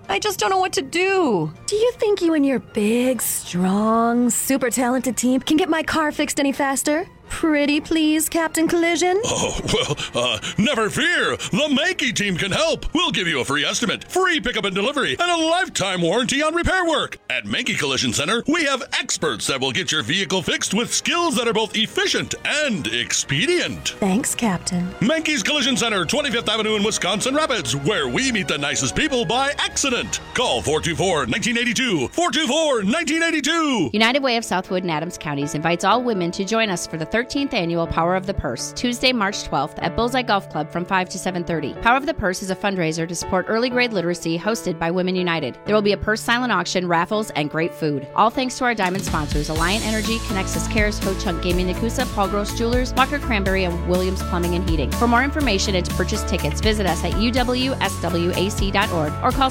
I just don't know what to do. Do you think you and your big, strong, super talented team can get my car fixed any faster? Pretty please, Captain Collision? Oh, well, never fear. The Mankey team can help. We'll give you a free estimate, free pickup and delivery, and a lifetime warranty on repair work. At Mankey Collision Center, we have experts that will get your vehicle fixed with skills that are both efficient and expedient. Thanks, Captain. Mankey's Collision Center, 25th Avenue in Wisconsin Rapids, where we meet the nicest people by accident. Call 424-1982. 424-1982. United Way of Southwood and Adams Counties invites all women to join us for the 13th annual Power of the Purse, Tuesday, March 12th at Bullseye Golf Club from 5 to 7:30. Power of the Purse is a fundraiser to support early grade literacy hosted by Women United. There will be a purse silent auction, raffles, and great food. All thanks to our diamond sponsors, Alliant Energy, Connexus Cares, Ho Chunk Gaming Nakusa, Paul Gross Jewelers, Walker Cranberry, and Williams Plumbing and Heating. For more information and to purchase tickets, visit us at uwswac.org or call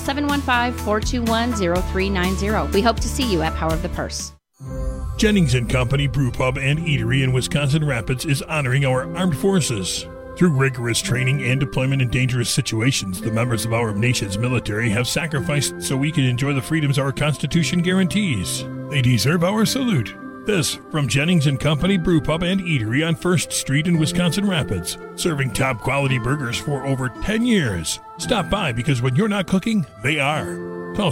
715-421-0390. We hope to see you at Power of the Purse. Jennings & Company Brew Pub and Eatery in Wisconsin Rapids is honoring our armed forces. Through rigorous training and deployment in dangerous situations, the members of our nation's military have sacrificed so we can enjoy the freedoms our Constitution guarantees. They deserve our salute. This from Jennings & Company Brew Pub and Eatery on 1st Street in Wisconsin Rapids, serving top quality burgers for over 10 years. Stop by because when you're not cooking, they are. Call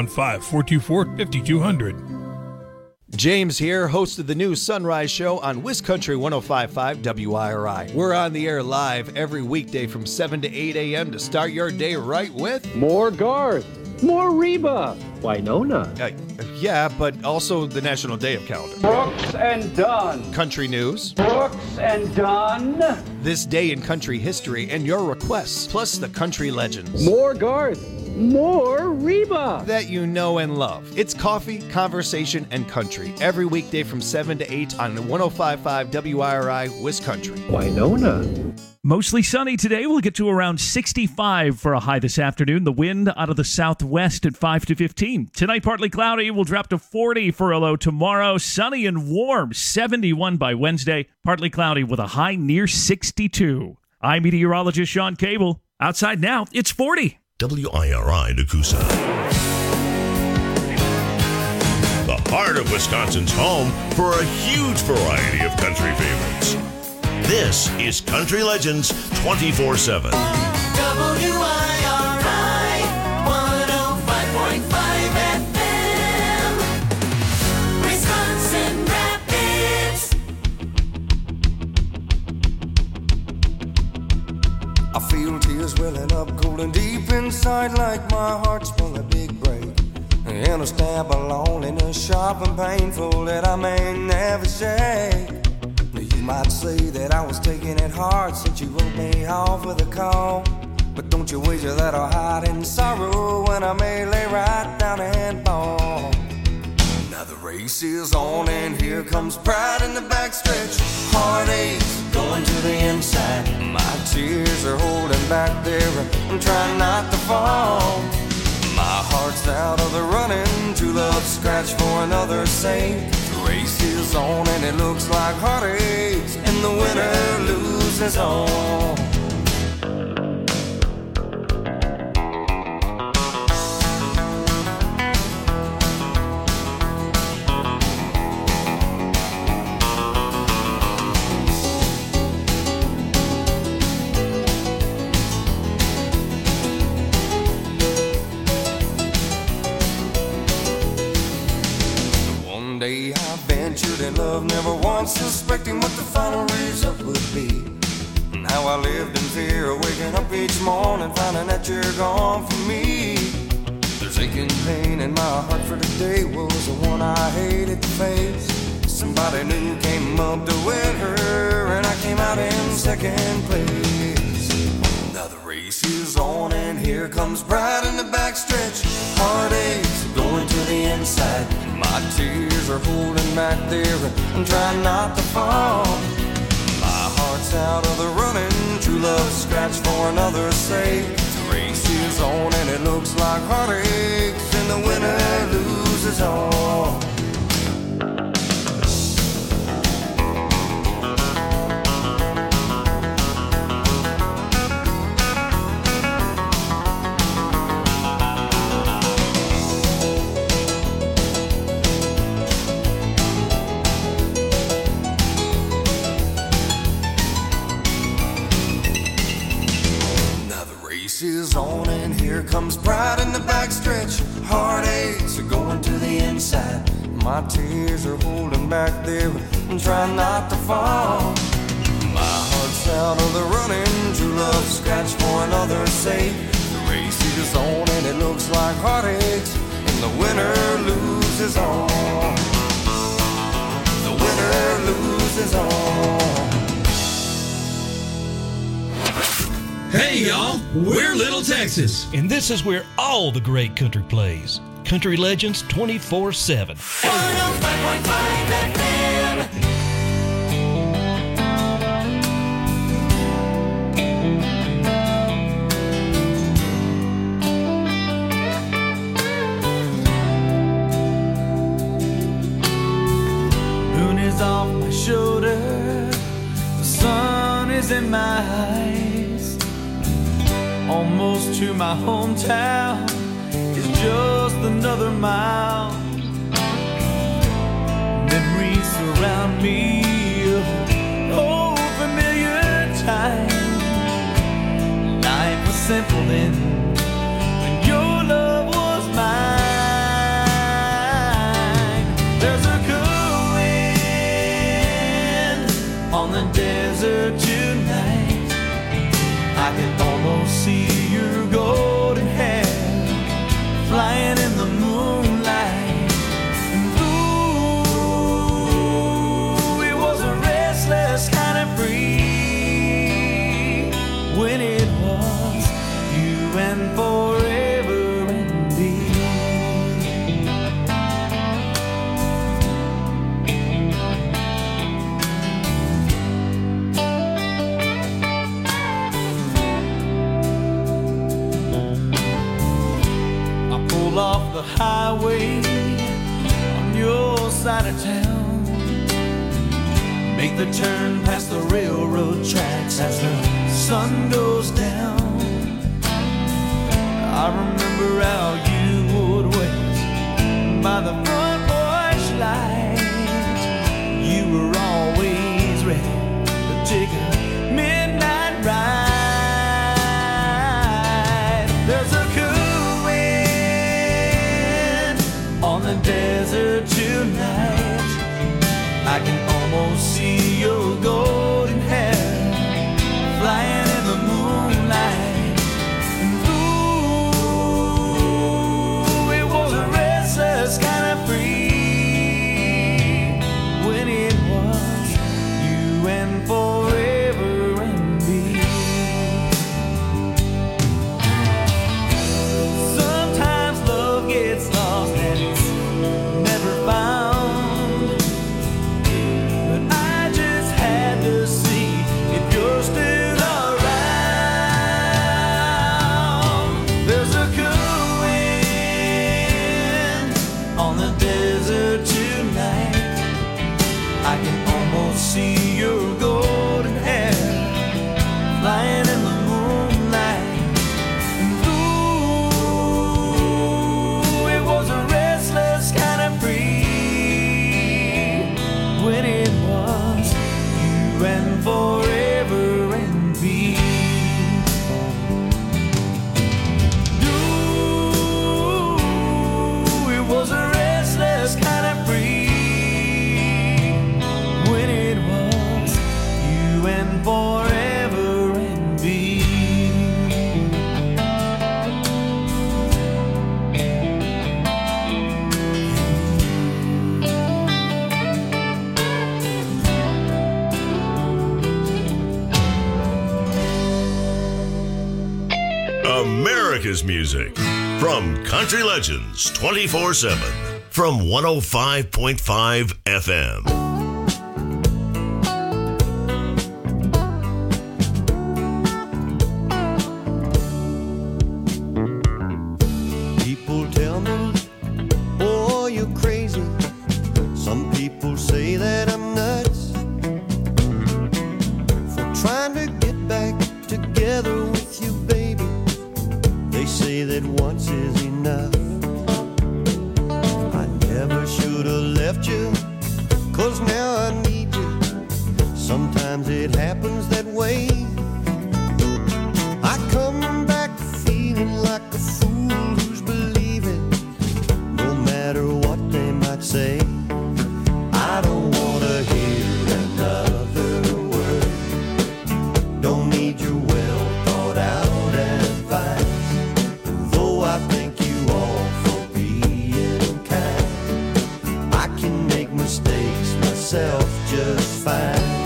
715-424-5200. James here, host of the new Sunrise Show on WisCountry 105.5 WIRI. We're on the air live every weekday from 7 to 8 a.m. to start your day right with... More Garth, more Reba, Winona. Yeah, but also the National Day of Calendar. Brooks and Dunn. Country news. Brooks and Dunn. This day in country history and your requests, plus the country legends. More Garth. More Reba that you know and love. It's coffee, conversation, and country every weekday from 7 to 8 on 105.5 WIRI WisCountry. Winona. Mostly sunny today. We'll get to around 65 for a high this afternoon. The wind out of the southwest at 5 to 15. Tonight, partly cloudy. We'll drop to 40 for a low tomorrow. Sunny and warm. 71 by Wednesday. Partly cloudy with a high near 62. I'm meteorologist Sean Cable. Outside now, it's 40. WIRI Nakusa. The heart of Wisconsin's home for a huge variety of country favorites. This is Country Legends 24/7. WIRI 105.5 FM. Wisconsin Rapids. I feel tears welling up cold and deep inside like my heart's full of big break. And a stab of loneliness sharp and painful that I may never shake. You might say that I was taking it hard since you wrote me off with a call. But don't you wager that I'll hide in sorrow when I may lay right down and fall. Now the race is on and here comes pride in the backstretch. Heartaches going to the inside. My tears are holding back there. I'm trying not to fall. My heart's out of the running. True love scratch for another's sake. The race is on and it looks like heartaches. And the winner loses all. In love, never once suspecting what the final result would be. And how I lived in fear, waking up each morning, finding that you're gone from me. There's aching pain in my heart for today was the one I hated to face. Somebody new came up to win her, and I came out in second place. Now the race is on, and here comes pride in the backstretch. Heartaches going to the inside. My tears are holding back there. I'm trying not to fall. My heart's out of the running. True love scratch for another's sake. The race is on and it looks like heartaches. And the winner loses all. comes pride in the backstretch. Heartaches are going to the inside. My tears are holding back there and trying not to fall. My heart's out of the running. True love scratch for another's sake. The race is on and it looks like heartaches, and the winner loses all. The winner loses all. Hey y'all, we're Little Texas, and this is where all the great country plays. Country Legends 24/7. 105.5 FM. Moon is off my shoulder, the sun is in my eyes. Almost to my hometown is just another mile. Memories surround me of old familiar times. Life was simple then, when your love was mine. There's a cool wind on the desert tonight. I can almost see your golden hair flying in the moonlight. And ooh, it was a restless kind of free when it was you and forever and me. Off the highway on your side of town, make the turn past the railroad tracks as the sun goes down. I remember how you would wait by the front porch light. You were always ready to take a midnight ride. There's a on the desert tonight. I can almost see your golden hair flying in the moonlight. And ooh, it was a restless kind of free when it was you and forever and me. Sometimes love gets lost and it's never found, but I just had to see if you're still around. There's a cool wind on the desert tonight. I can almost see your golden hair flying in the moonlight. And ooh, it was a restless kind of free when it was you and forever and me. Ooh, it was a restless kind of free when it was you and forever and me. America's music from Country Legends 24/7 from 105.5 FM. People tell me, oh, you're crazy. Some people say that I'm nuts for trying to get back together with you, baby. They say that once is enough. I never should have left you, 'cause myself just fine.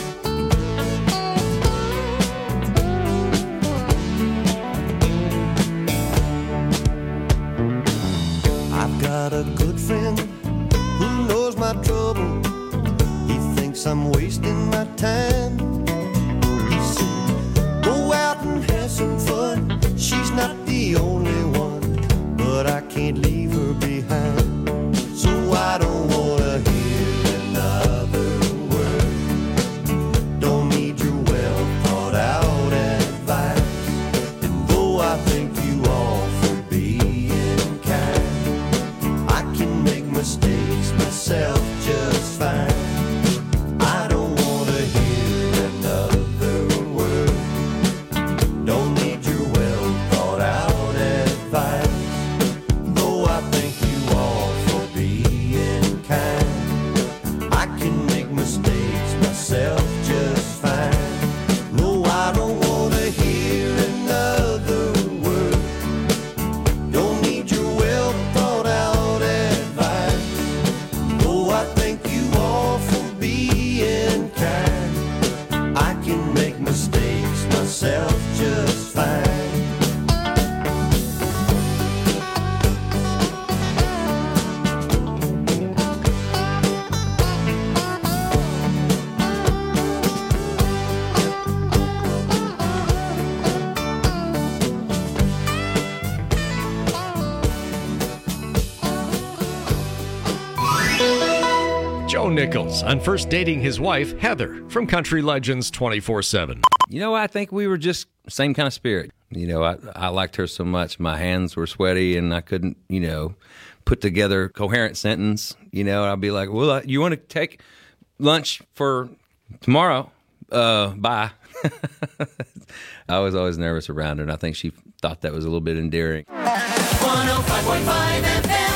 I've got a good friend who knows my trouble. He thinks I'm wasting my time. He said, go out and have some fun. She's not the only one, but I can't leave her behind. So I don't wanna hear another word. Don't need your well thought out advice. And though I thank you all for being kind, I can make mistakes myself just fine. I don't wanna hear another word. Don't need your well thought out advice. Though I thank you all for being kind, I can make mistakes myself just fine. No, I don't wanna hear another word. Don't need your well thought out advice. Though I thank you all for being kind, I can make mistakes myself just fine. Joe Nichols on first dating his wife, Heather, from Country Legends 24/7. You know, I think we were just same kind of spirit. You know, I liked her so much. My hands were sweaty and I couldn't, put together a coherent sentence. I'd be like, well, you want to take lunch for tomorrow? Bye. I was always nervous around her, and I think she thought that was a little bit endearing. 105.5 FM.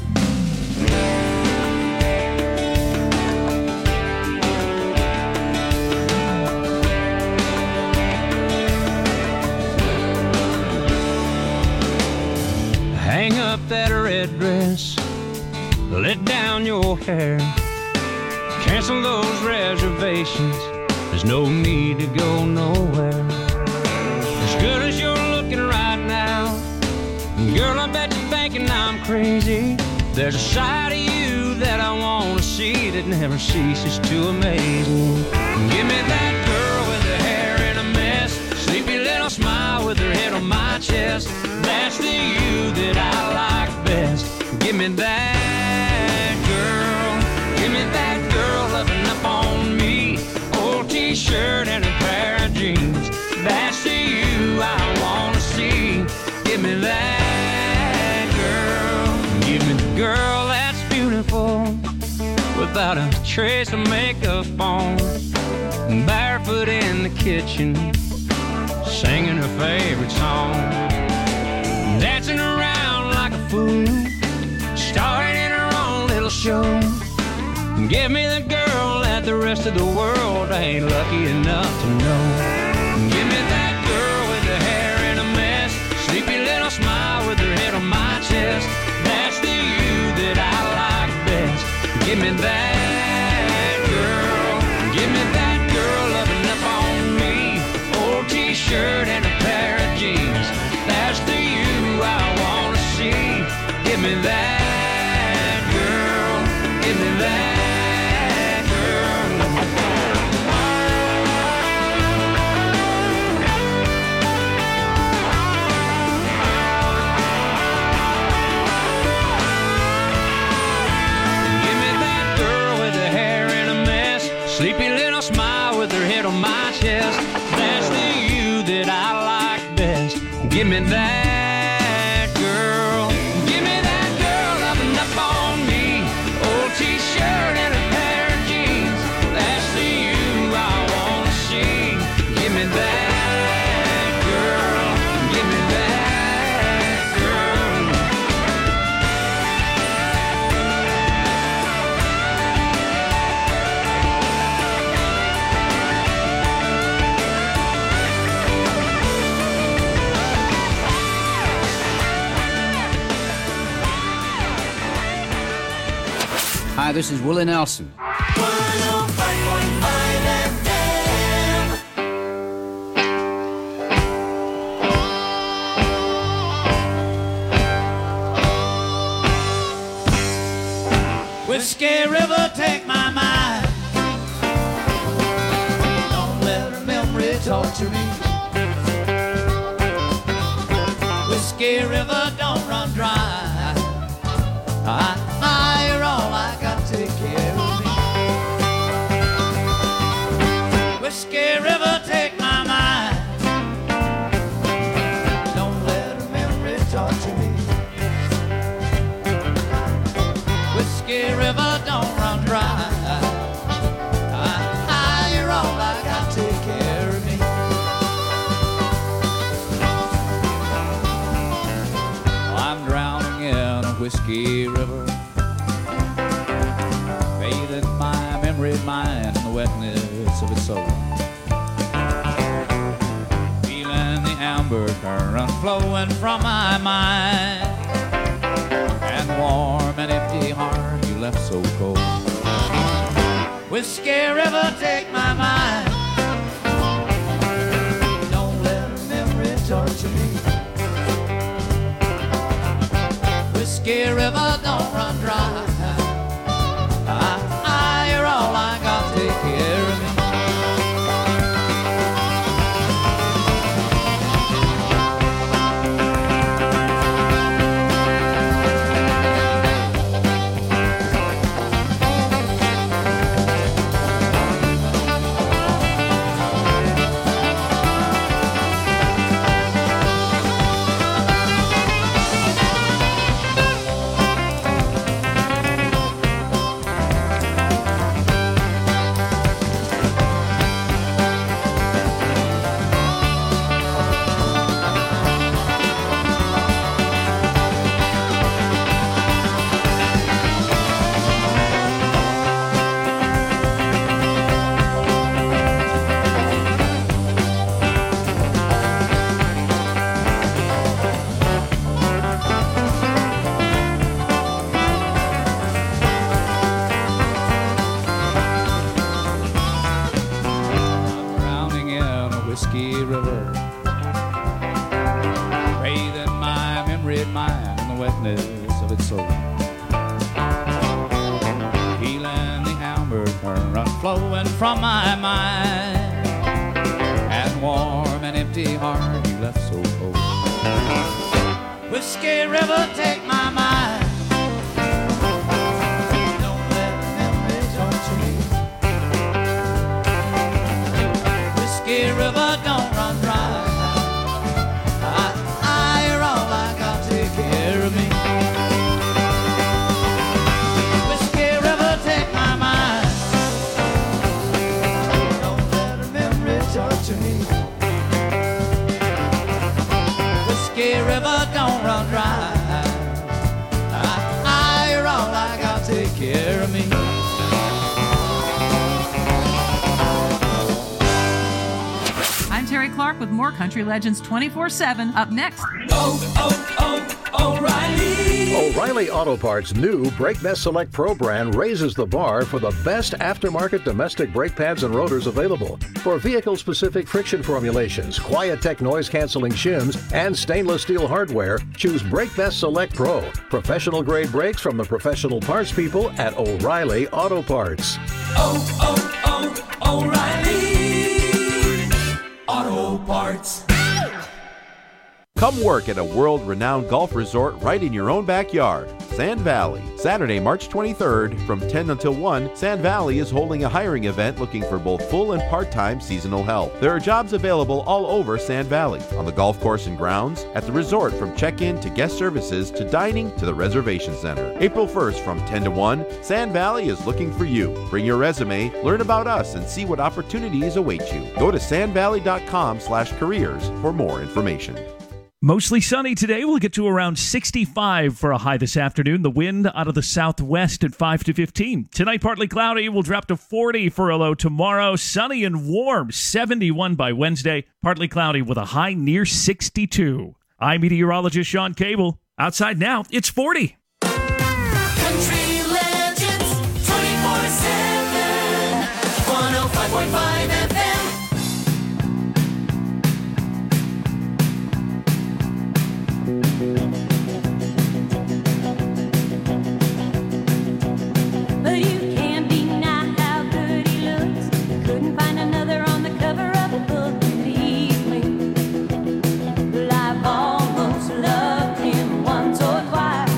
Hang up that red dress, let down your hair, cancel those reservations, there's no need to go nowhere. As good as you're looking right now, girl, I bet you're thinking I'm crazy. There's a side of you that I want to see that never ceases to amaze me. Give me that girl with her hair in a mess, sleepy little smile with her head on my chest. That's the you that I like best. Give me that girl. Give me that girl loving up on me. Old t-shirt and a pair of jeans. That's the you I want to see. Give me that girl. Give me the girl that's beautiful, without a trace of makeup on, barefoot in the kitchen, singing her favorite song, dancing around like a fool, starring in her own little show. Give me the girl that the rest of the world ain't lucky enough to know. Give me that girl with the hair in a mess, sleepy little smile with her head on my chest. That's the you that I like best. Give me that girl. Give me that girl loving up on me. Old t-shirt and a pair of jeans. That's the you I want to see. Give me that girl. Give me that girl. Give me that girl with the hair in a mess, sleepy little smile with her head on my chest. That's the you that I like best. Give me that girl. Give me that girl loving up on me. Old t-shirt and a pair of jeans. That's the you I want to see. Give me that girl. Give me that girl. Hi, this is Willie Nelson. Whiskey River, take my mind. Don't let her memory torture me. Whiskey River, don't run dry. You're all I got to take care of me. Whiskey River, take my mind. Don't let her memory torture me. Whiskey River, don't run dry. You're all I got to take care of me. I'm drowning in a whiskey river, bathing my memory mind in the wetness of its soul. Feeling the amber current flowing from my mind, and warm and empty heart you left so cold. Whiskey River, take my mind. Don't let her memory torture me. Whiskey River, don't run dry. You're all I got to take care of me. Whiskey River, bathing my memory mind in the wetness of its soul. Feeling the amber current flowing from my mind, and warm and empty heart you left so cold. Whiskey River, take my mind. Don't let memory torture me. Whiskey River, don't run dry. You're all I got to take care of me. Whiskey River, take my mind. Don't let her memory torture me. Whiskey River, don't run dry. You're all I got to take care of me. I'm Terry Clark with more Country Legends 24/7. Up next. O'Reilly Auto Parts' new Brake Best Select Pro brand raises the bar for the best aftermarket domestic brake pads and rotors available. For vehicle-specific friction formulations, Quiet-Tech noise-canceling shims, and stainless steel hardware, choose Brake Best Select Pro. Professional-grade brakes from the professional parts people at O'Reilly Auto Parts. O'Reilly Auto Parts. Come work at a world-renowned golf resort right in your own backyard, Sand Valley. Saturday, March 23rd, from 10 until 1, Sand Valley is holding a hiring event looking for both full and part-time seasonal help. There are jobs available all over Sand Valley, on the golf course and grounds, at the resort from check-in to guest services to dining to the reservation center. April 1st from 10 to 1, Sand Valley is looking for you. Bring your resume, learn about us, and see what opportunities await you. Go to sandvalley.com/careers for more information. Mostly sunny today. We'll get to around 65 for a high this afternoon. The wind out of the southwest at 5 to 15. Tonight, partly cloudy. We'll drop to 40 for a low tomorrow. Sunny and warm, 71 by Wednesday. Partly cloudy with a high near 62. I'm meteorologist Sean Cable. Outside now, it's 40. Country Legends 24/7. 105.5 FM. But you can't deny how good he looks. Couldn't find another on the cover of a book. Believe me, well, I've almost loved him once or twice.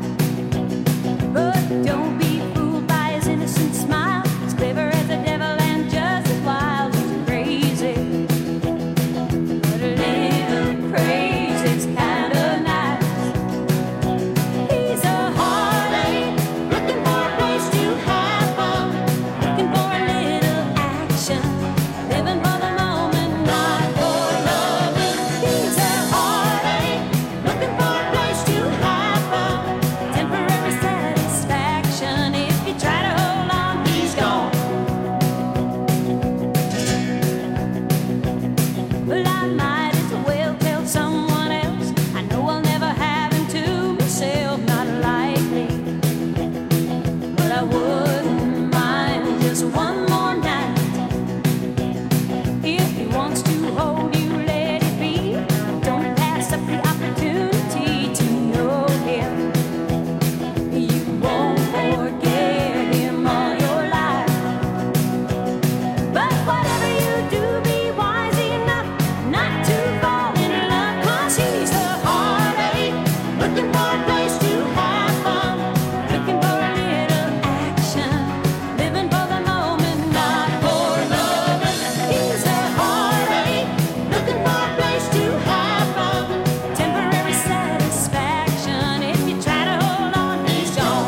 But don't be fooled by his innocent smile. He's clever as a devil and just as wild. He's crazy, but a little crazy's kind of nice. He's a heartache, looking for a place to have fun, looking for a little action, living for the moment, not for loving. He's a heartache, looking for a place to have fun, temporary satisfaction. If you try to hold on, he's gone. Well, I might as well tell someone else. I know I'll never have him to myself, not likely. But I wouldn't mind just one more night. If he wants to hold you, let it be. Don't pass up the opportunity to know him. You won't forget him all your life. But whatever you do, be wise enough not to fall in love. 'Cause he's a heartache, looking for a place to have fun, looking for a little action, living for the moment, not for loving. He's a heartache, looking for a place to have fun, temporary satisfaction. If you try to hold on, he's gone.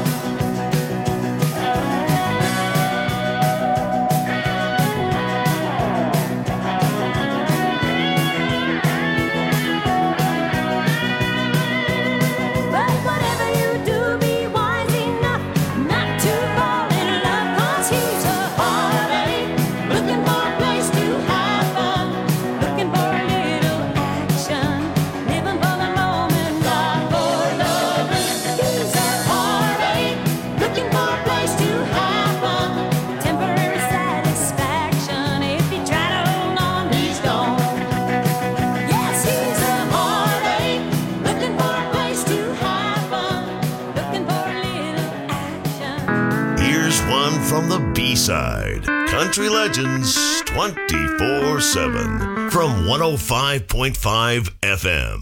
But whatever you do, be wise enough not to fall in love. 'Cause he's a heartache, looking for a place to have fun, looking for a little action, living for the moment, not for loving. He's a heartache, looking for a place to have fun, temporary satisfaction. If you try to hold on, he's gone. Yes, he's a heartache, looking for a place to have fun, looking for a little action. Here's one from the B-side. Country Legends 24/7 from 105.5 FM.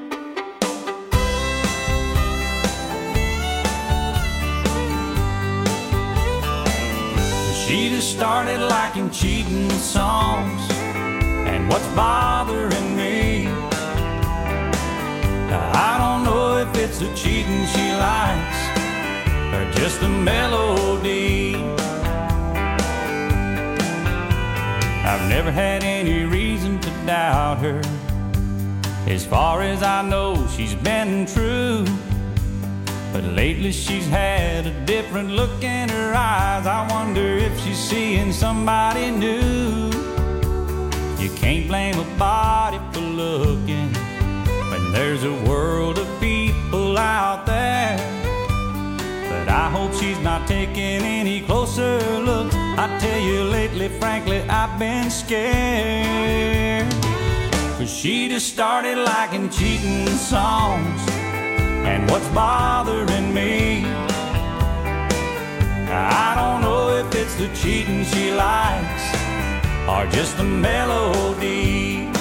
She just started liking cheating songs and what's bothering me. I don't know if it's the cheating she likes or just the melody. I've never had any reason to doubt her. As far as I know, she's been true. But lately she's had a different look in her eyes. I wonder if she's seeing somebody new. You can't blame a body for looking when there's a world of people out there. But I hope she's not taking any closer looks. I tell you lately, frankly, I've been scared. 'Cause she just started liking cheating songs and what's bothering me. I don't know if it's the cheating she likes or just the melody.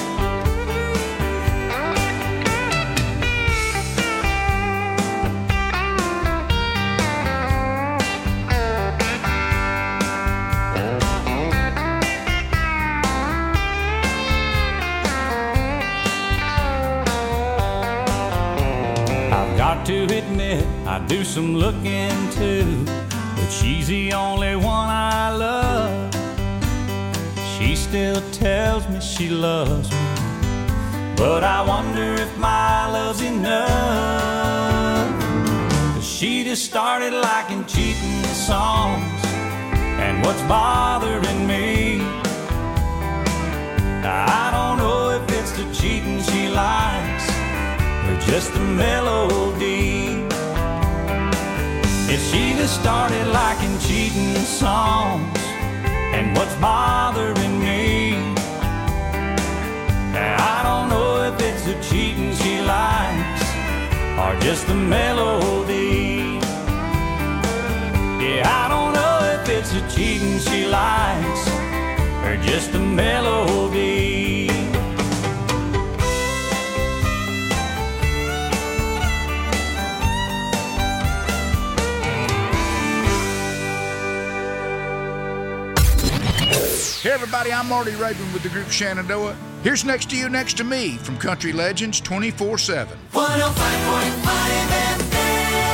I've got to admit I do some looking too, but she's the only one I love. She still tells me she loves me, but I wonder if my love's enough. 'Cause she just started liking cheating songs and what's bothering me. I don't know if it's the cheating she likes or just the melody. If she just started liking cheating songs and what's bothering me. I don't know if it's the cheating she likes or just the melody. Yeah, I don't know if it's the cheating she likes or just the melody. Hey everybody, I'm Marty Raven with the group Shenandoah. Here's Next to You, Next to Me from Country Legends 24/7. 105.5 FM.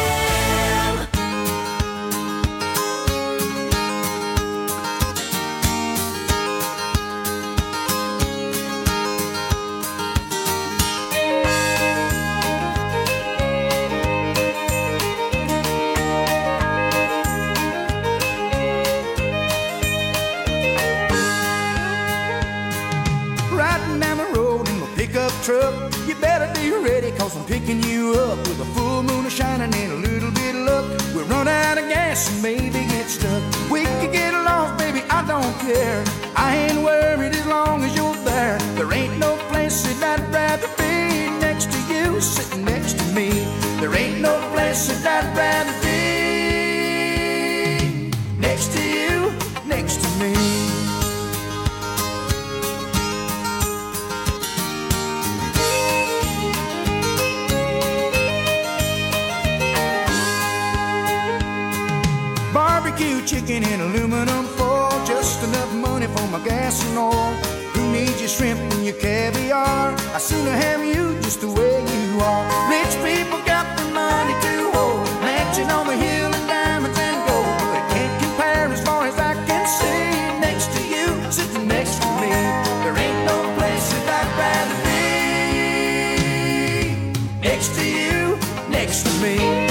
Riding down the road in my pickup truck. You better be ready, cause I'm picking you up with a full moon shining and a little bit of luck. We'll run out of gas and maybe get stuck. We could get lost, baby, I don't care. I ain't worried as long as you're there. There ain't no place that I'd rather be next to you, sitting next to me. There ain't no place that I'd rather be next to you, next to me. Barbecue chicken in aluminum foil, just enough money for my gas and oil. Who needs your shrimp and your caviar? I sooner have you just the way you are. Rich people got the money to hold, mansion on the hill and diamonds and gold. But it can't compare as far as I can see. Next to you, sitting next to me. There ain't no place that I'd rather be next to you, next to me.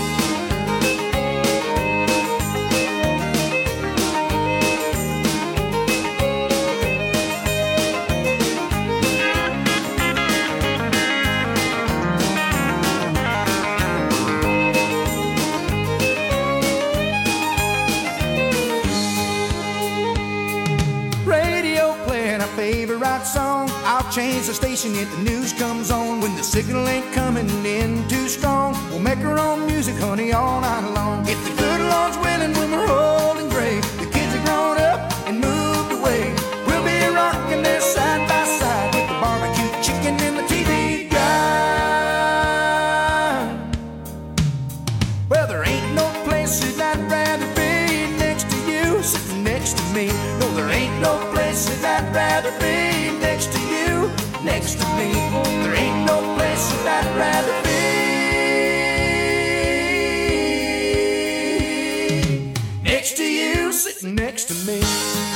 Favorite song, I'll change the station if the news comes on. When the signal ain't coming in too strong, we'll make our own music, honey, all night long. If the good Lord's willing, when we're old and gray, the kids are grown up and moved away, we'll be rocking there side by side with the barbecue chicken and the TV guide. Well, there ain't no place that I'd rather be next to you, sitting next to me. No, there ain't no place that I'd rather be next to you, next to me. There ain't no place that I'd rather be next to you, sitting next to me.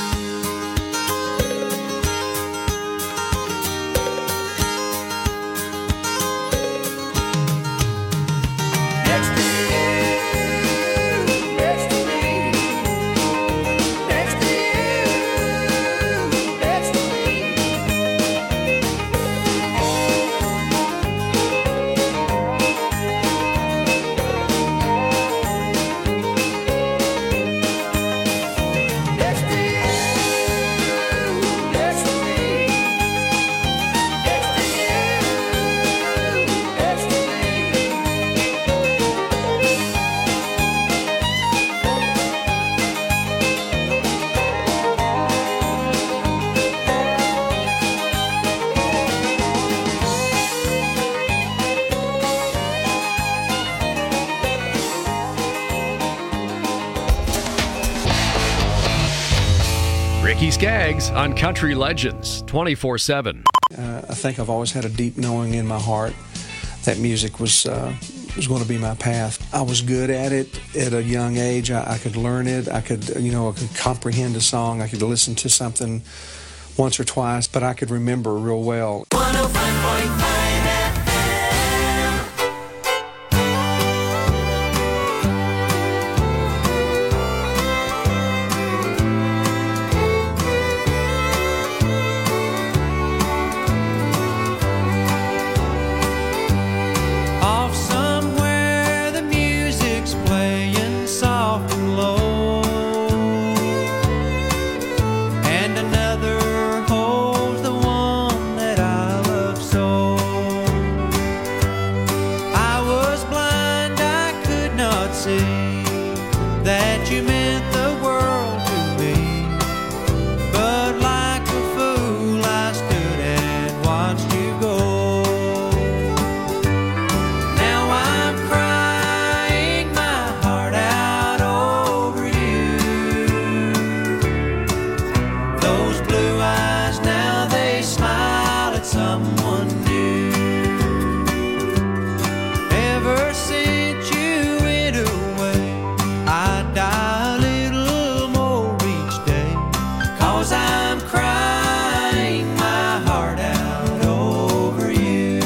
Ricky Skaggs on Country Legends 24/7. I think I've always had a deep knowing in my heart that music was going to be my path. I was good at it at a young age. I could learn it. I could comprehend a song. I could listen to something once or twice, but I could remember real well. 105.5 see that you meant the world to me. But like a fool, I stood and watched you go. Now I'm crying my heart out over you. Those blue eyes now, they smile at someone new. Ever since you went away, I die a little more each day, 'cause I'm crying my heart out over you.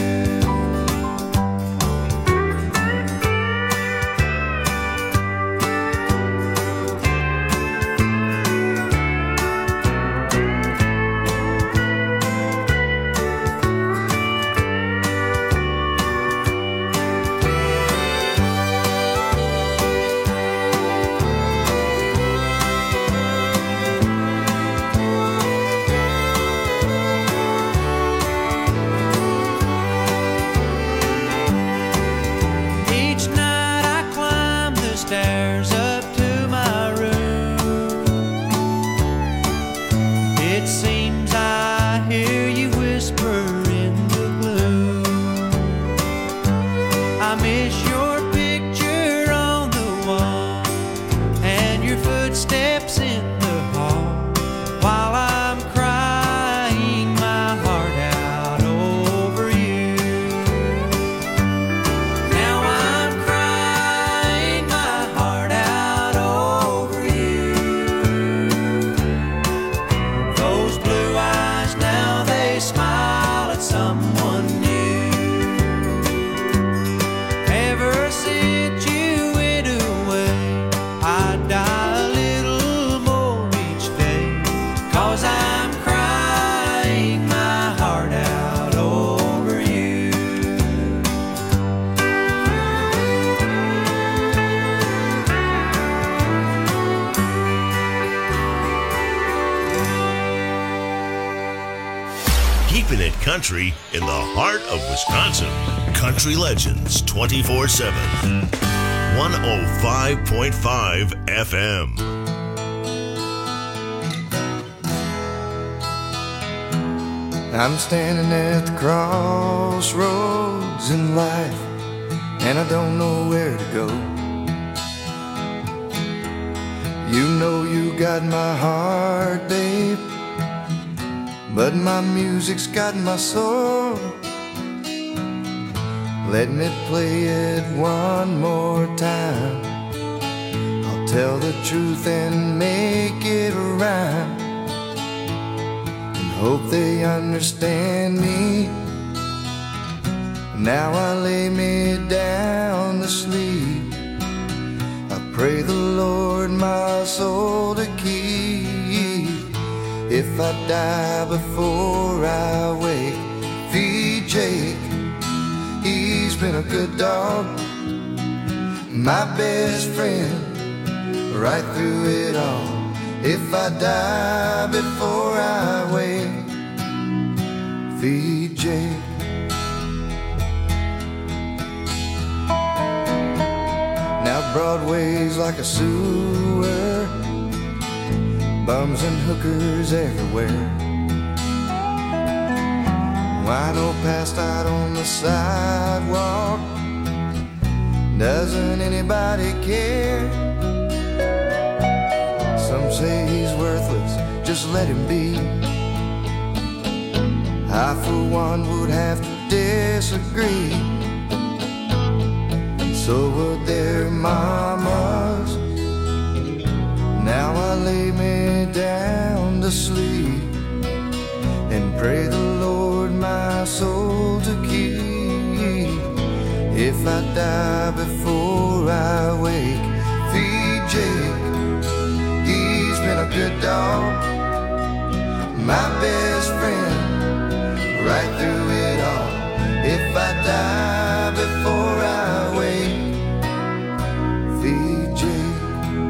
Each night I climb the stairs up to my room. It seems I hear you whisper in the gloom. I miss your picture on the wall and your footsteps in the hall, while I'm crying my heart out over you. Now I'm crying my heart out over you. Those blue eyes now, they smile at someone new. Ever since you went away, I die a little more each day, 'cause I'm crying my heart out over you. Keeping it country in the heart of Wisconsin. Country Legends 24/7. 105.5 FM. I'm standing at the crossroads in life, and I don't know where to go. You know you got my heart, babe, but my music's got my soul. Let me play it one more time. I'll tell the truth and make it rhyme, and hope they understand me. Now I lay me down to sleep. I pray the Lord my soul to keep. If I die before I wake, feed Jake, he's been a good dog, my best friend, right through it all. If I die before I wake, feed Jake. Now Broadway's like a sewer, bums and hookers everywhere. Wino passed out on the sidewalk. Doesn't anybody care? Some say he's worthless, just let him be. I for one would have to disagree, and so would their mamas. Now I lay me down to sleep and pray the Lord my soul to keep. If I die before I wake, feed Jake, he's been a good dog, my best friend, right through it all. If I die before I wake, feed Jake.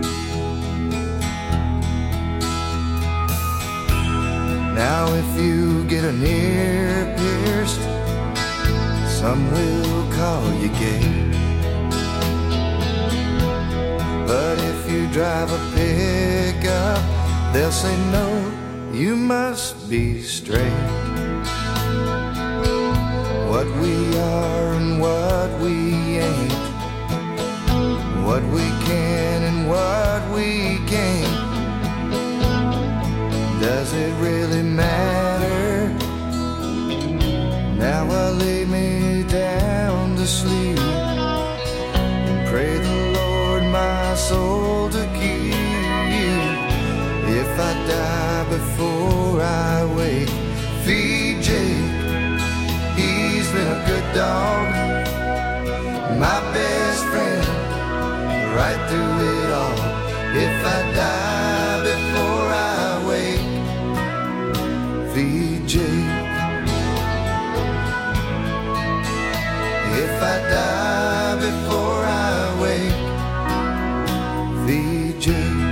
Now if you get an ear pierced, some will call you gay. drive a pickup, they'll say no, you must be straight. What we are and what we ain't, what we can and what we can't, does it really matter? Now I lay me down to sleep and pray the Lord my soul to keep. If I die before I wake, feed Jake, he's been a good dog, my best friend, right through it all. If I die before I wake, feed Jake. If I die before I wake, feed Jake.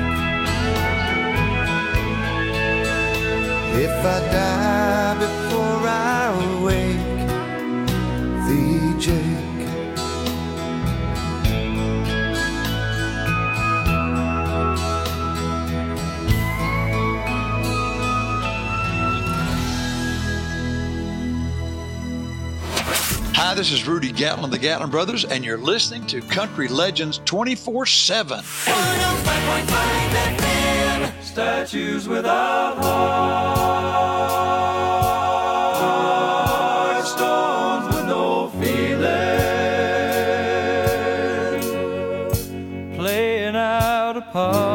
If I die before I wake, feed Jake. Hi, this is Rudy Gatlin of the Gatlin Brothers, and you're listening to Country Legends 24/7. 105.5 FM. Statues without heart, stones with no feeling, playing out a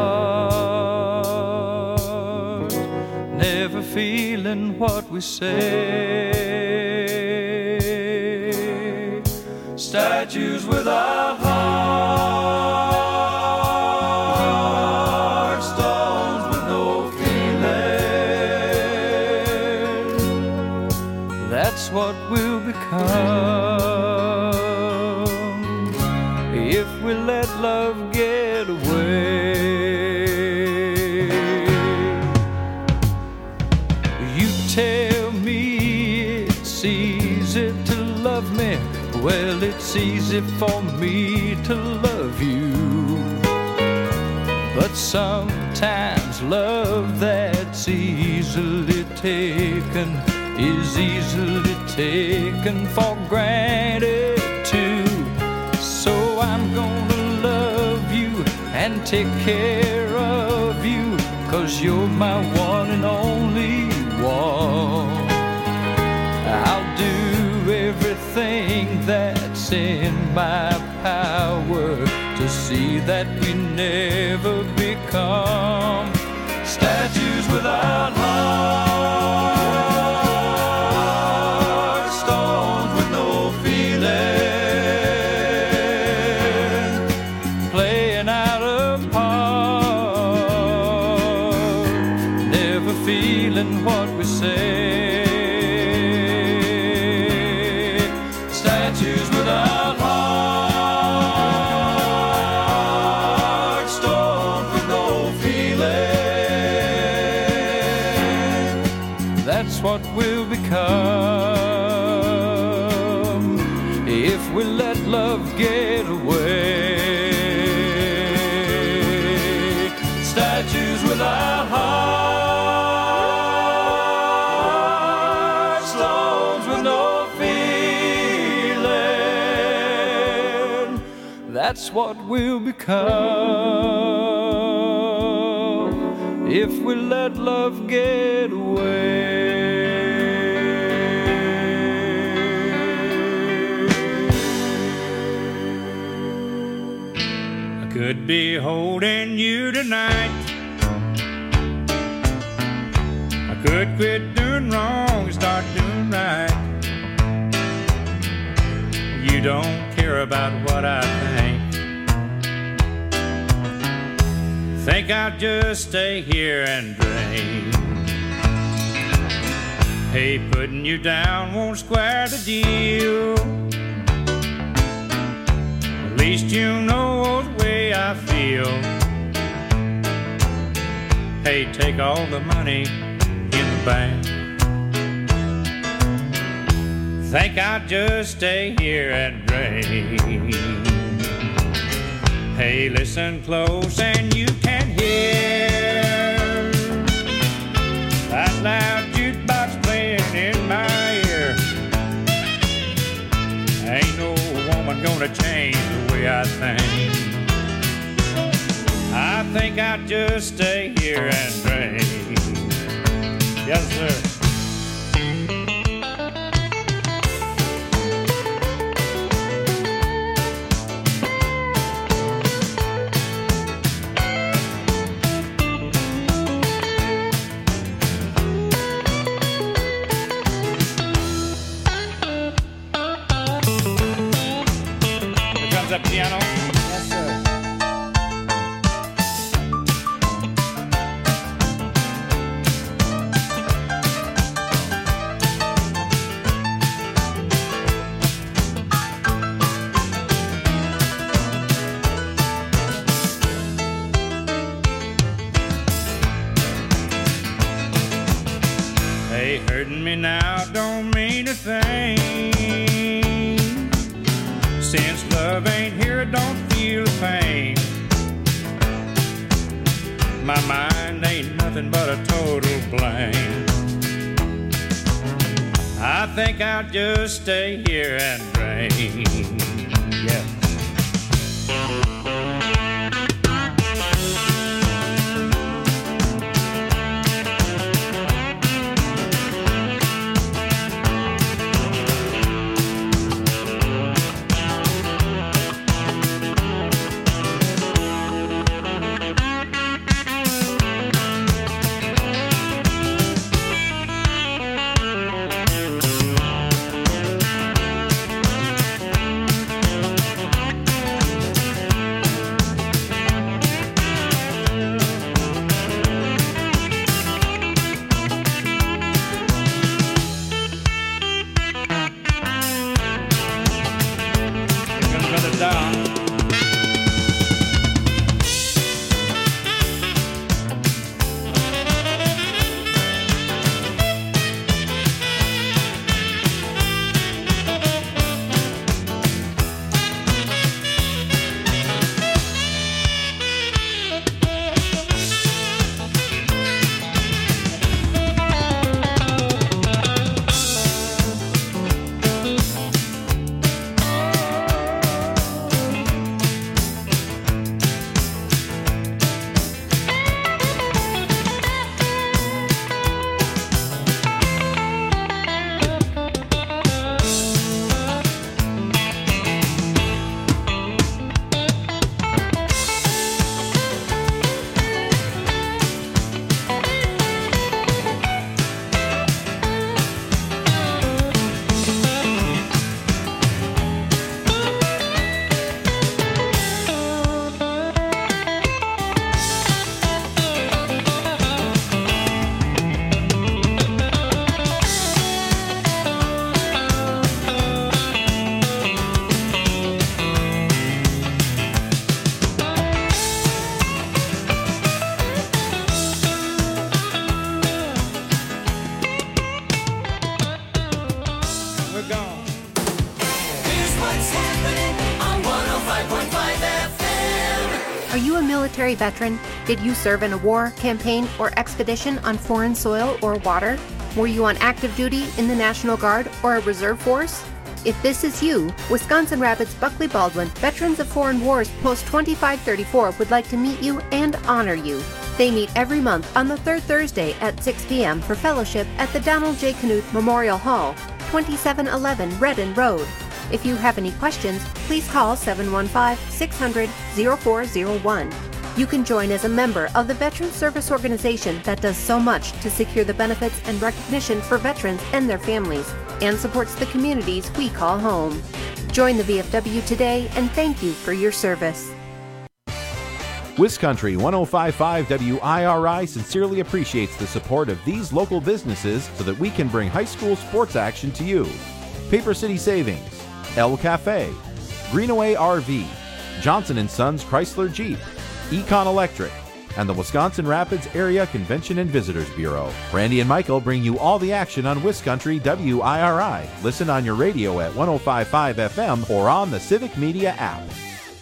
part, never feeling what we say. Statues without heart, stones with no feeling. That's what we'll become if we let love get away. You tell me it's easy to love me. Well, it's easy for me to love you, but sometimes love that's easily taken is easily taken for granted too. So I'm gonna love you and take care of you, 'cause you're my one and only one. I'll do everything that's in my power to see that we never become statues without heart, stones with no feeling, playing out a part, never feeling what we say. Statues without heart, stones with no feeling. That's what we'll become if we let love get away. Statues without heart, stones with no feeling. That's what we'll become if we let love get away. I could be holding you tonight. I could quit doing wrong and start doing right. You don't care about what I think I'll just stay here and drink. Hey, putting you down won't square the deal. At least you know the way I feel. Hey, take all the money in the bank. Think I'll just stay here and drink. Hey, Hey, listen close and you can hear that loud jukebox playing in my ear. Ain't no woman gonna change the way I think. I think I'll just stay here and drink. Yes, sir. Here comes that piano. Yes, sir. Hey, hurting me now don't mean a thing. Since love ain't here, don't feel the pain. My mind ain't nothing but a total blank. I think I'll just stay here and drink. Yeah. Are you a military veteran? Did you serve in a war, campaign, or expedition on foreign soil or water? Were you on active duty in the National Guard or a reserve force? If this is you, Wisconsin Rapids Buckley Baldwin Veterans of Foreign Wars Post 2534 would like to meet you and honor you. They meet every month on the third Thursday at 6 p.m. for fellowship at the Donald J. Knuth Memorial Hall, 2711 Redden Road. If you have any questions, please call 715-600-0401. You can join as a member of the Veterans Service Organization that does so much to secure the benefits and recognition for veterans and their families, and supports the communities we call home. Join the VFW today, and thank you for your service. WisCountry 105.5 WIRI sincerely appreciates the support of these local businesses so that we can bring high school sports action to you. Paper City Savings, El Cafe, Greenaway RV, Johnson & Sons Chrysler Jeep, Econ Electric, and the Wisconsin Rapids Area Convention and Visitors Bureau. Randy and Michael bring you all the action on WisCountry WIRI. Listen on your radio at 105.5 FM or on the Civic Media app.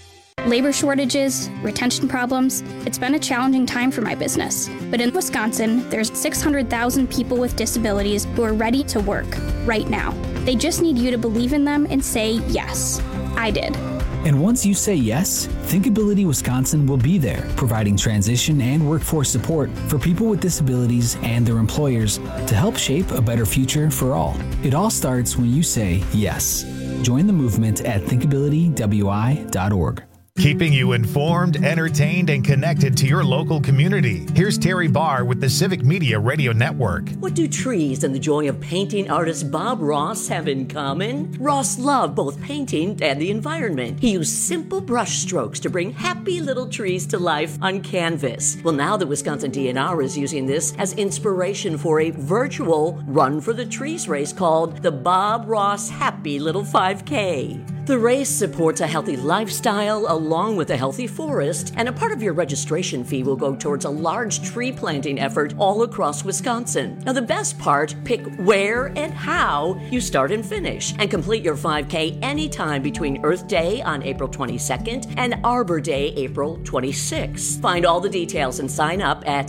labor shortages, retention problems. It's been a challenging time for my business. But in Wisconsin, there's 600,000 people with disabilities who are ready to work right now. They just need you to believe in them and say yes. I did. And once you say yes, Thinkability Wisconsin will be there, providing transition and workforce support for people with disabilities and their employers to help shape a better future for all. It all starts when you say yes. Join the movement at thinkabilitywi.org. Keeping you informed, entertained, and connected to your local community. Here's Terry Barr with the Civic Media Radio Network. What do trees and the joy of painting artist Bob Ross have in common? Ross loved both painting and the environment. He used simple brush strokes to bring happy little trees to life on canvas. Well, now the Wisconsin DNR is using this as inspiration for a virtual Run for the Trees race called the Bob Ross Happy Little 5K. The race supports a healthy lifestyle along with a healthy forest, and a part of your registration fee will go towards a large tree planting effort all across Wisconsin. Now, the best part, pick where and how you start and finish, and complete your 5K anytime between Earth Day on April 22nd and Arbor Day, April 26th. Find all the details and sign up at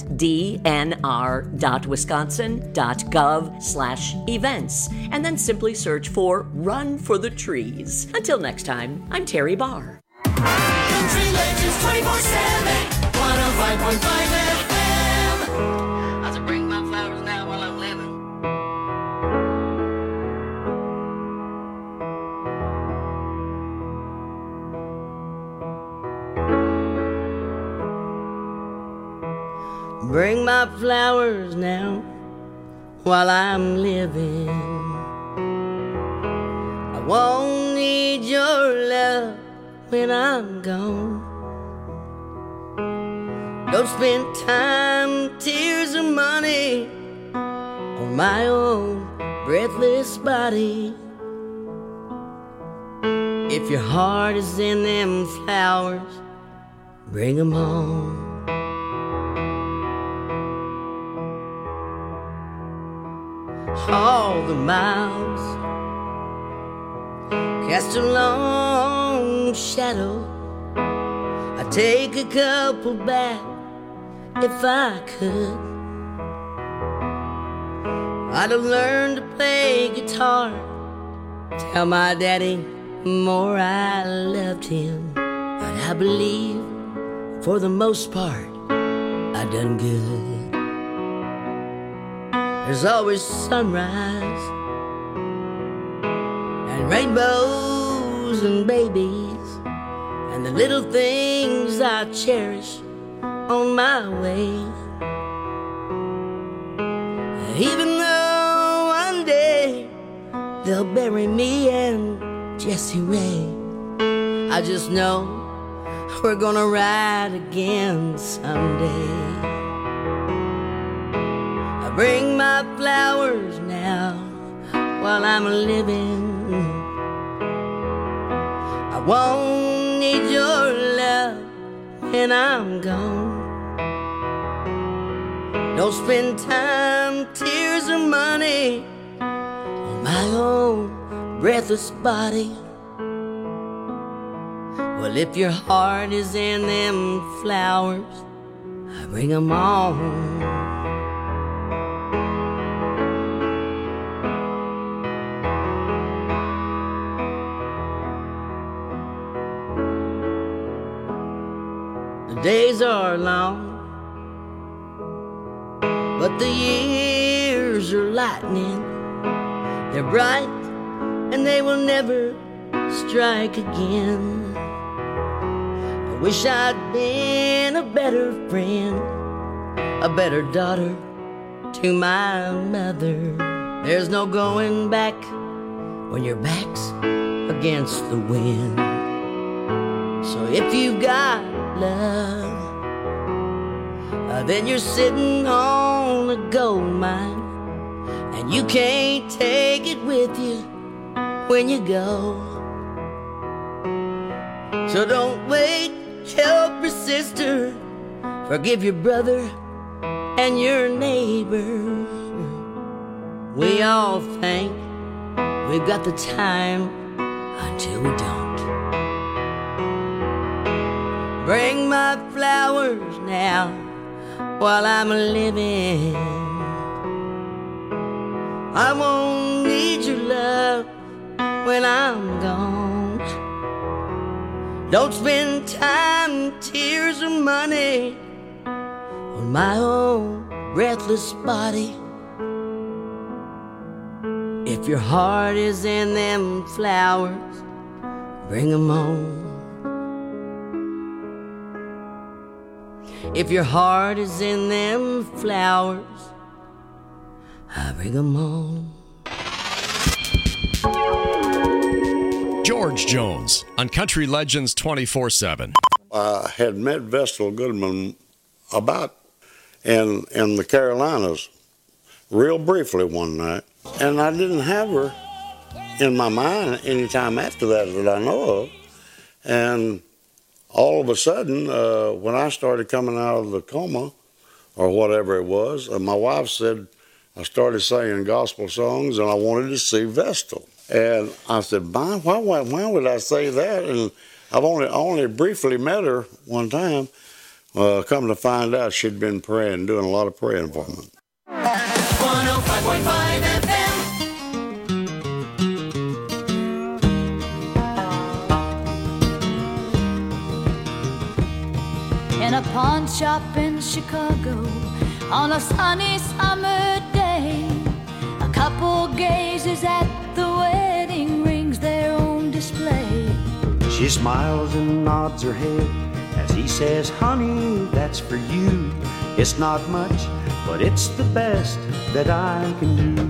dnr.wisconsin.gov/events, and then simply search for Run for the Trees. Until next time, I'm Terry Barr. Country Legends 24/7, 105.5 FM. I should bring my flowers now while I'm living. Bring my flowers now while I'm living. I won't need your love when I'm gone. Don't spend time, tears, or money on my own breathless body. If your heart is in them flowers, bring them home. All the miles cast a long shadow. I'd take a couple back if I could. I'd have learned to play guitar, tell my daddy more I loved him. But I believe for the most part I done good. There's always sunrise and rainbows and babies and the little things I cherish on my way. Even though one day they'll bury me and Jessie Ray, I just know we're gonna ride again someday. I bring my flowers now while I'm living. I won't need your love when I'm gone. Don't spend time, tears, or money on my own breathless body. Well, if your heart is in them flowers, I bring them on. The days are long, but the years are lightning. They're bright and they will never strike again. I wish I'd been a better friend, a better daughter to my mother. There's no going back when your back's against the wind. So if you've got love, then you're sitting on a gold mine, and you can't take it with you when you go. So don't wait, help your sister, forgive your brother and your neighbor. We all think we've got the time until we don't. Bring my flowers now while I'm living. I won't need your love when I'm gone. Don't spend time, tears, or money on my own breathless body. If your heart is in them flowers, bring them on. If your heart is in them flowers, I bring them on. George Jones on Country Legends 24/7. I had met Vestal Goodman about in the Carolinas real briefly one night, and I didn't have her in my mind any time after that I know of. And all of a sudden, when I started coming out of the coma, or whatever it was, my wife said I started singing gospel songs and I wanted to see Vestal. And I said, why would I say that? And I've only briefly met her one time. Come to find out, she'd been praying, doing a lot of praying for me. 105.5 FM. In a pawn shop in Chicago on a sunny summer day, a couple gazes at the wedding rings, their own display. She smiles and nods her head as he says, honey, that's for you. It's not much, but it's the best that I can do.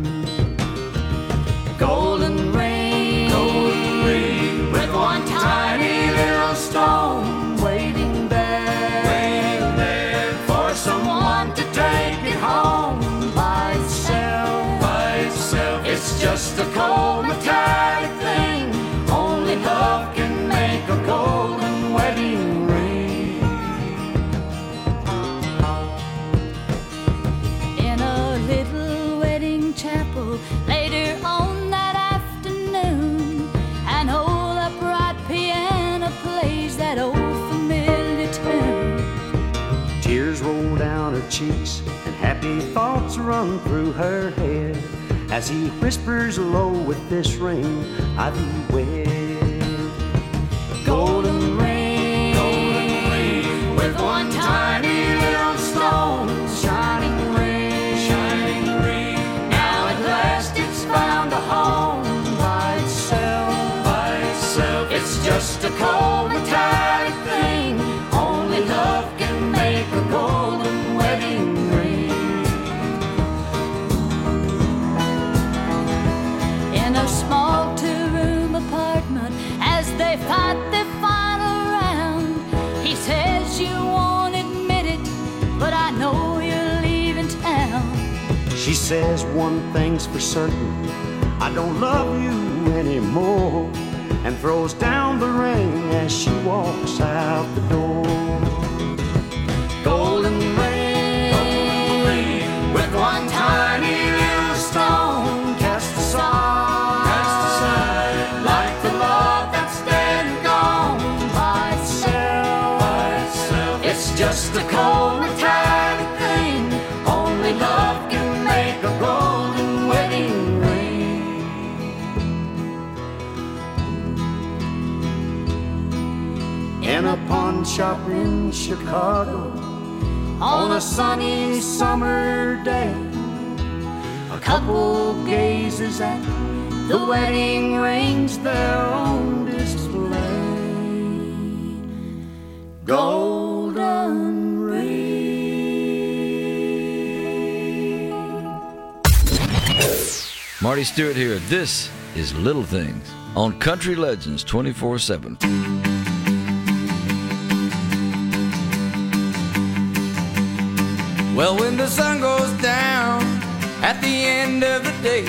Golden ring with one tiny little stone waiting there for someone to take it home by itself. It's just a cold metallic thing. Only love can make a golden wedding ring. In a little wedding chapel later on that afternoon, an old upright piano plays that old familiar tune. Tears roll down her cheeks and happy thoughts run through her head as he whispers low, with this ring I be wed. Golden ring with one tiny little stone, shining ring. Now at last it's found a home by itself. It's just a cold metallic thing. Only love can make a golden wedding ring. In a small two-room apartment, as they fight their final round, he says, you won't admit it, but I know you're leaving town. She says, one thing's for certain, I don't love you anymore, and throws down the ring as she walks out the door. Golden ring with one tiny little stone cast aside, like the love that's dead and gone by itself. It's just a cold metallic thing. Only love can make a golden wedding ring. In a pawn shop in Chicago on a sunny summer day, a couple gazes at the wedding rings, their own display. Golden ring. Marty Stewart here. This is Little Things on Country Legends 24/7. Well, when the sun goes down at the end of the day,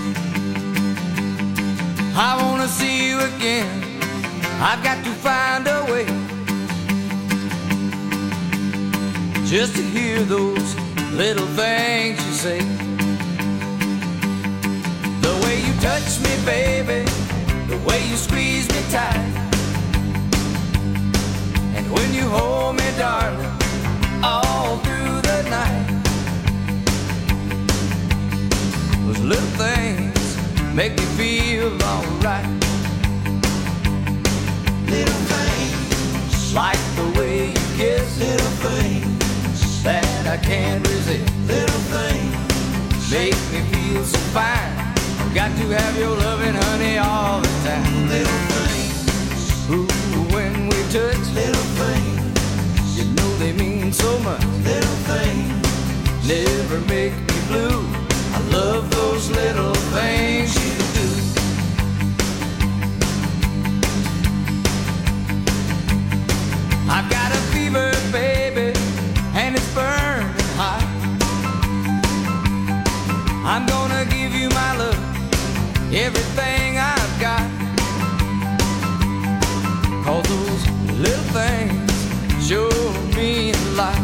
I wanna see you again. I've got to find a way just to hear those little things you say. The way you touch me, baby, the way you squeeze me tight, and when you hold me, darling, all through the night. Those little things make me feel alright. Little things like the way you kiss. Little things that I can't resist. Little things make me feel so fine. Got to have your loving, honey, all the time. Little things, ooh, when we touch. Little things, you know they mean so much. Little things never make me blue. I love those little things you do. I've got a fever, baby, and it's burning hot. I'm gonna give you my love, everything I've got. 'Cause those little things sure mean a lot.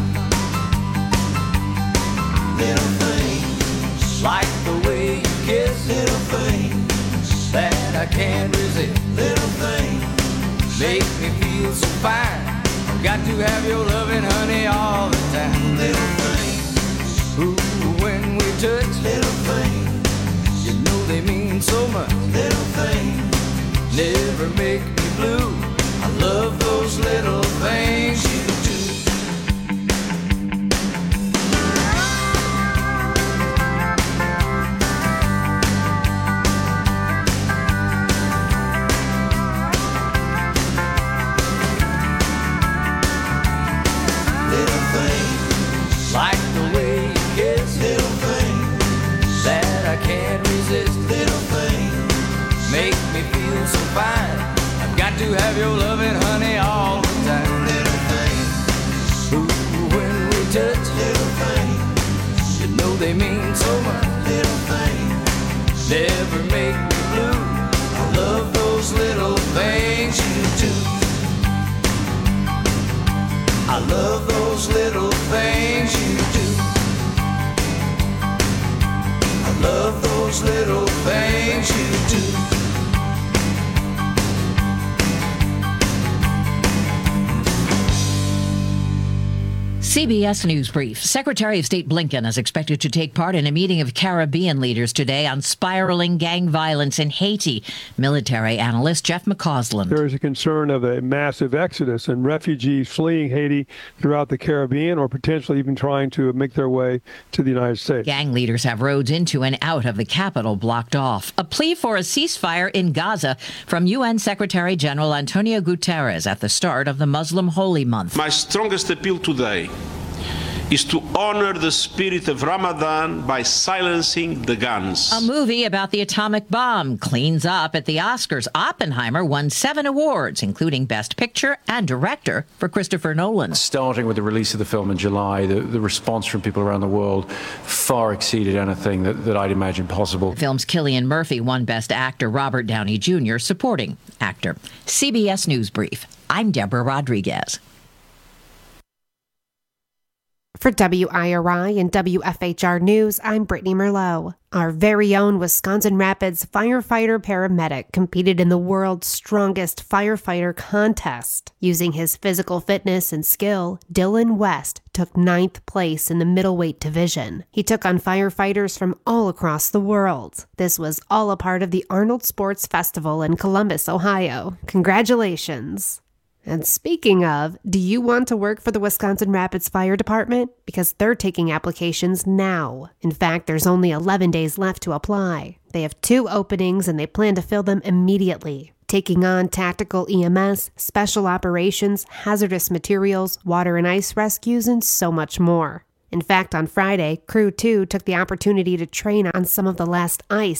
Little things like the way you kiss. Little things that I can't resist. Little things make me feel so fine. Got to have your loving, honey, all the time. Little things, ooh, when we touch. Little things, you know they mean so much. Little things never make me blue. I love those little things you do. Little things like the way you kiss. Little things that I can't resist. Little things make me feel so fine. I've got to have your loving, honey, all the time. Little things, ooh, when we touch. Little things, you know they mean so much. Little things never make me blue. I love those little things you do. I love those little things you do. I love those little things you do. CBS News Brief. Secretary of State Blinken is expected to take part in a meeting of Caribbean leaders today on spiraling gang violence in Haiti. Military analyst Jeff McCausland. There is a concern of a massive exodus and refugees fleeing Haiti throughout the Caribbean or potentially even trying to make their way to the United States. Gang leaders have roads into and out of the capital blocked off. A plea for a ceasefire in Gaza from UN Secretary General Antonio Guterres at the start of the Muslim Holy Month. My strongest appeal today is to honor the spirit of Ramadan by silencing the guns. A movie about the atomic bomb cleans up at the Oscars. Oppenheimer won 7 awards, including Best Picture and Director for Christopher Nolan. Starting with the release of the film in July, the response from people around the world far exceeded anything that I'd imagined possible. The film's Cillian Murphy won Best Actor, Robert Downey Jr. Supporting Actor. CBS News Brief. I'm Deborah Rodriguez. For WIRI and WFHR News, I'm Brittany Merlot. Our very own Wisconsin Rapids firefighter-paramedic competed in the world's strongest firefighter contest. Using his physical fitness and skill, Dylan West took 9th place in the middleweight division. He took on firefighters from all across the world. This was all a part of the Arnold Sports Festival in Columbus, Ohio. Congratulations. And speaking of, do you want to work for the Wisconsin Rapids Fire Department? Because they're taking applications now. In fact, there's only 11 days left to apply. They have 2 openings and they plan to fill them immediately. Taking on tactical EMS, special operations, hazardous materials, water and ice rescues, and so much more. In fact, on Friday, Crew 2 took the opportunity to train on some of the last ice